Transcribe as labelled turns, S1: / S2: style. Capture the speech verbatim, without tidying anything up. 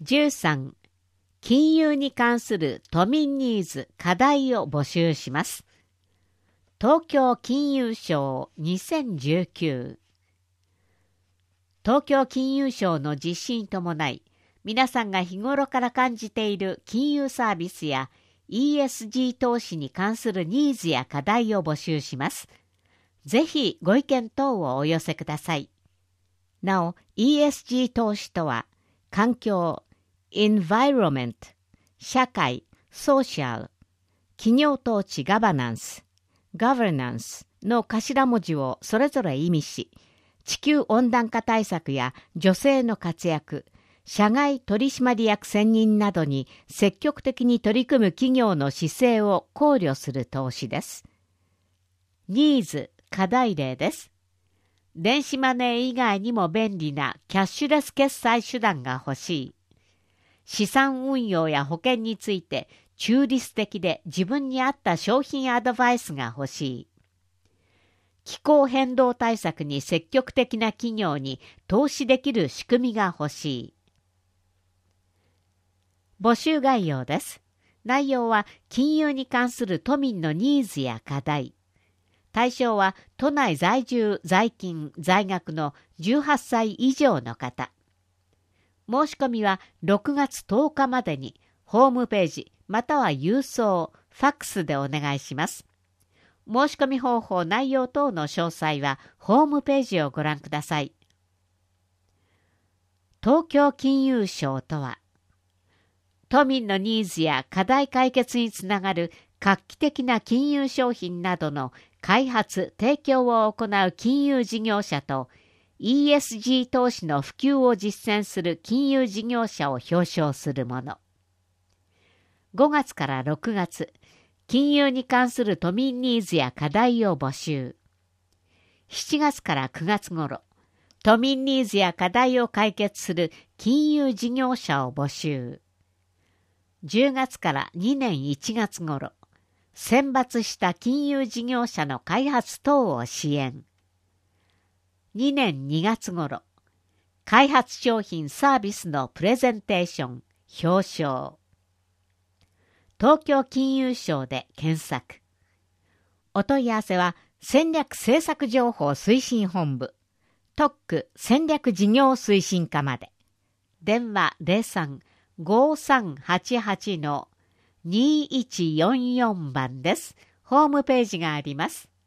S1: じゅうさん、金融に関する都民ニーズ課題を募集します。東京金融賞にせんじゅうきゅう。東京金融賞の実施に伴い、皆さんが日頃から感じている金融サービスや イーエスジー 投資に関するニーズや課題を募集します。ぜひご意見等をお寄せください。なお、イーエスジー 投資とは、環境、environment、社会、social、企業統治ガバナンス、governance の頭文字をそれぞれ意味し、地球温暖化対策や女性の活躍、社外取締役選任などに積極的に取り組む企業の姿勢を考慮する投資です。ニーズ、課題例です。電子マネー以外にも便利なキャッシュレス決済手段が欲しい。資産運用や保険について中立的で自分に合った商品アドバイスが欲しい。気候変動対策に積極的な企業に投資できる仕組みが欲しい。募集概要です。内容は金融に関する都民のニーズや課題。対象は都内在住、在勤、在学のじゅうはっさい以上の方。申し込みはろくがつとおかまでにホームページまたは郵送、ファックスでお願いします。申し込み方法、内容等の詳細はホームページをご覧ください。東京金融賞とは、都民のニーズや課題解決につながる画期的な金融商品などの開発・提供を行う金融事業者と イーエスジー 投資の普及を実践する金融事業者を表彰するもの。ごがつからろくがつ、金融に関する都民ニーズや課題を募集。しちがつからくがつ頃、都民ニーズや課題を解決する金融事業者を募集。じゅうがつからにねんいちがつ頃、選抜した金融事業者の開発等を支援。にねんにがつ頃、開発商品サービスのプレゼンテーション、表彰。東京金融賞で検索。お問い合わせは戦略政策情報推進本部、特区戦略事業推進課まで。電話 ゼロさん ごーさんはちはち にーいちよんよん 番です。ホームページがあります。